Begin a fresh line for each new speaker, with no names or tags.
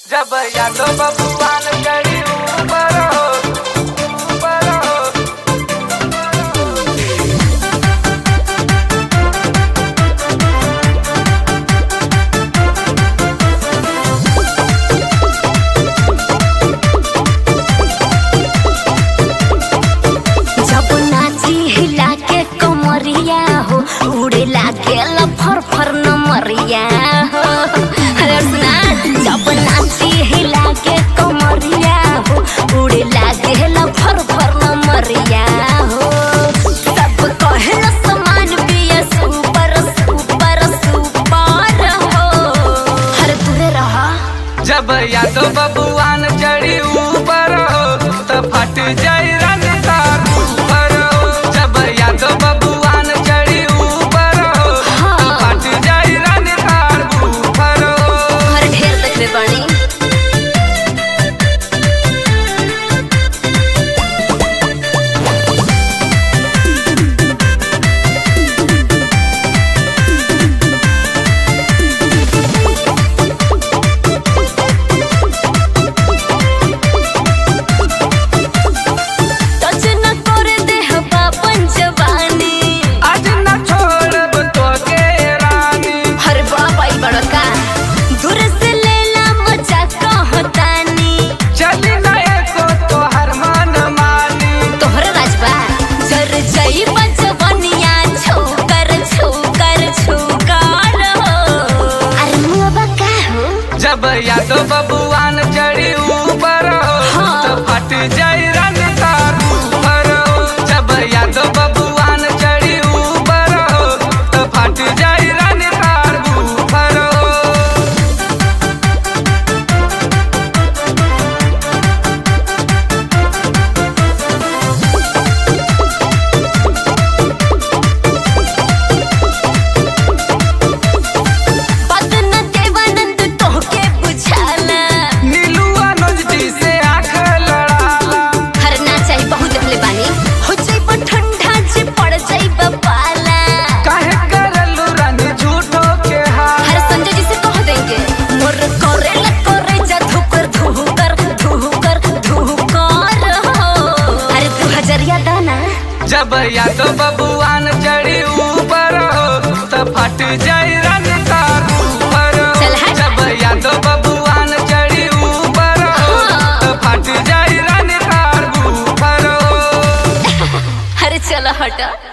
जब यादो बबुआन करी ऊपर हो, ऊपर हो।
जब नाची हिला के कमरिया हो, उड़े लागे फर फर नमरिया हो। अरे सुना, जब नाची हिला के कमरिया हो, उड़े लागे फर फर नमरिया हो। सब कहे न समान पिया सुपर सुपर सुपर हो। हर दूरे रहा
जब यादो बबुआन चढ़ी ऊपर हो, तो फट जाई रन तार ऊपर हो। जब यादो बबुआन चढ़ी ऊपर हो, तो फट जाई रन तार ऊपर हो।
हर ढेर देखले बानी।
जब यादो बबुआन चढ़ी ऊपर हो, तो फट जाई रन तार ऊपर हो। जब यादो बबुआन चढ़ी ऊपर हो, तो फट जाई रन तार ऊपर हो। जब यादो बबुआन चढ़ी ऊपर हो, तो फट जाई रन तार ऊपर हो। जब यादो बबुआन चढ़ी ऊपर हो, तो फट जाई रन तार ऊपर हो।
अरे चलो हटा।